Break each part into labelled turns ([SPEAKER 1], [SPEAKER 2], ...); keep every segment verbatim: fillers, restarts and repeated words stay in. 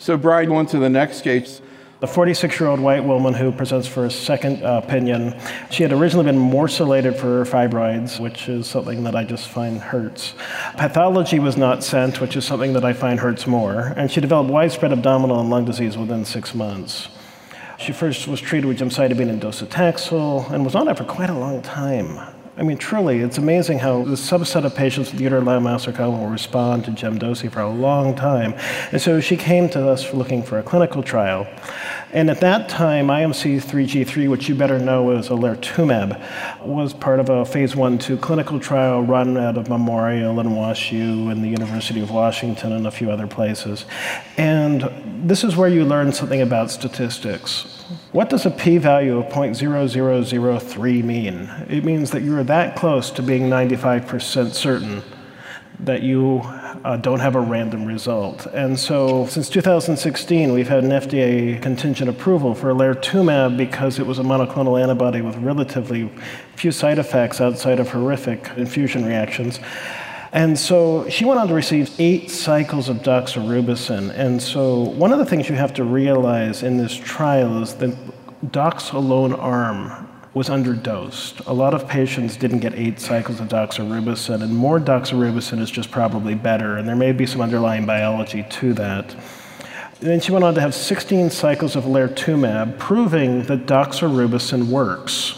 [SPEAKER 1] So Brian, on to the next case.
[SPEAKER 2] The forty-six-year-old white woman who presents for a second uh, opinion. She had originally been morcellated for her fibroids, which is something that I just find hurts. Pathology was not sent, which is something that I find hurts more. And she developed widespread abdominal and lung disease within six months. She first was treated with gemcitabine and docetaxel and was on it for quite a long time. I mean, truly, it's amazing how the subset of patients with uterine leiomyosarcoma will respond to gemdosi for a long time. And so she came to us looking for a clinical trial. And at that time, I M C three G three, which you better know is olertumab, was part of a phase one two clinical trial run out of Memorial and WashU and the University of Washington and a few other places. And this is where you learn something about statistics. What does a p-value of zero point zero zero zero three mean? It means that you're that close to being ninety-five percent certain that you uh, don't have a random result. And so since two thousand sixteen, we've had an F D A contingent approval for olertumab because it was a monoclonal antibody with relatively few side effects outside of horrific infusion reactions. And so she went on to receive eight cycles of doxorubicin. And so one of the things you have to realize in this trial is that dox alone arm was underdosed. A lot of patients didn't get eight cycles of doxorubicin, and more doxorubicin is just probably better, and there may be some underlying biology to that. And then she went on to have sixteen cycles of olertumab, proving that doxorubicin works.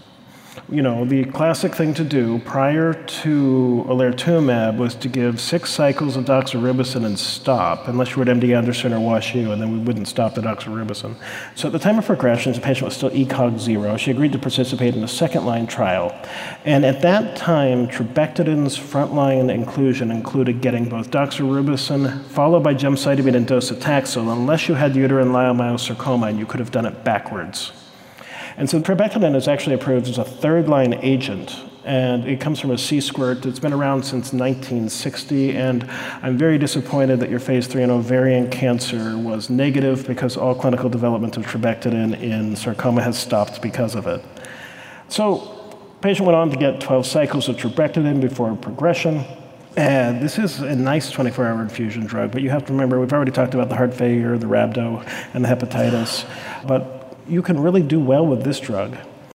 [SPEAKER 2] You know, the classic thing to do prior to olertumab was to give six cycles of doxorubicin and stop, unless you were at M D Anderson or WashU, and then we wouldn't stop the doxorubicin. So at the time of progression, the patient was still E COG zero. She agreed to participate in a second-line trial. And at that time, trabectedin's frontline inclusion included getting both doxorubicin followed by gemcitabine and docetaxel, unless you had uterine leiomyosarcoma, and you could have done it backwards. And so trabectedin is actually approved as a third-line agent, and it comes from a C-squirt. It's been around since nineteen sixty, and I'm very disappointed that your phase three in ovarian cancer was negative because all clinical development of trabectedin in sarcoma has stopped because of it. So the patient went on to get twelve cycles of trabectedin before progression. And this is a nice twenty-four hour infusion drug, but you have to remember, we've already talked about the heart failure, the rhabdo, and the hepatitis, but you can really do well with this drug.